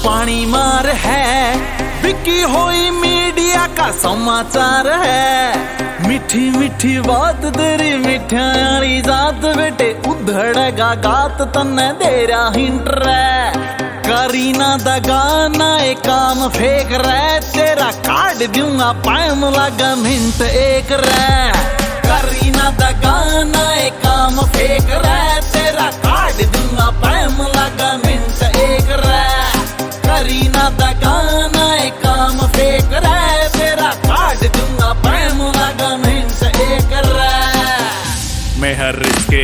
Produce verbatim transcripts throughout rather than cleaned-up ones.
पानी मार है, बिकी हुई मीडिया का समाचार है। मीठी मीठी बात तेरी मिठाई जात बेटे, उधड़ेगा गात तन्ने तेरा हिंट रे। करीना दा गाना एक काम फेंक रे, तेरा काट दूंगा पायम लगा मिनट एक रे। करीना दा गाना एक काम फेंक रे, तेरा काट दूंगा पायम लगा मिनट एक रे। करीना दा गाना एक काम फेंक रे, तेरा काट दूंगा पायम लगा मिनट एक रे। मेहर रिस्के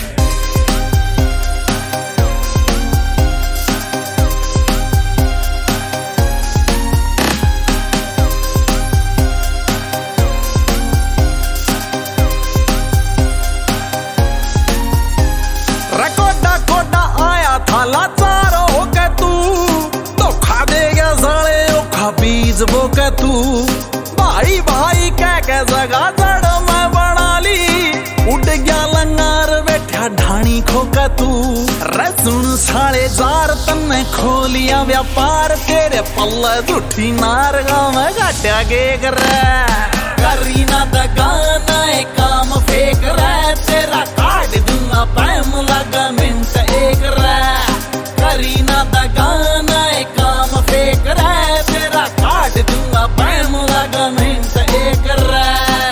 लाचार हो के तू धोखा दे गया साले ओखा बीज वो के तू। भाई भाई कह के जगह जड़ मैं बना ली, उड़ गया लंगार बैठा ढाणी खो के तू। रे सुन साले जार तन्ने खोलिया व्यापार, तेरे पल्ले झूठी नार गाँव में घाटिया के रे। करीना दा गाना एक काम फेंक रे, तेरा काट दूंगा पैम लगा मिनट एक रे। करीना दा गाना एक काम फेंक रे, तेरा काट दूंगा पैम लगा मिनट एक रे।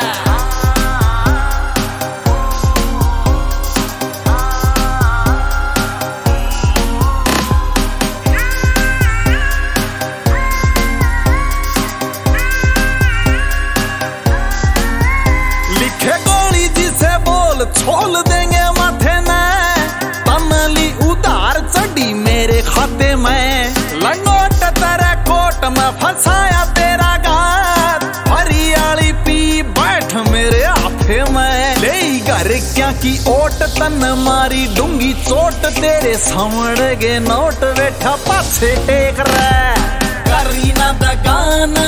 लिखे गोली जिसे बोल छोल देंगे माथे में, तमली उधार चढ़ी मेरे खाते में। लंगोट तेरे कोट में फंसाया तेरा गात, हरियाली पी बैठ मेरे हाथे में। ले घर क्या की ओट तन मारी डूंगी चोट, तेरे सामने गे नोट बैठा पाछे टेक रे। करीना दा गाना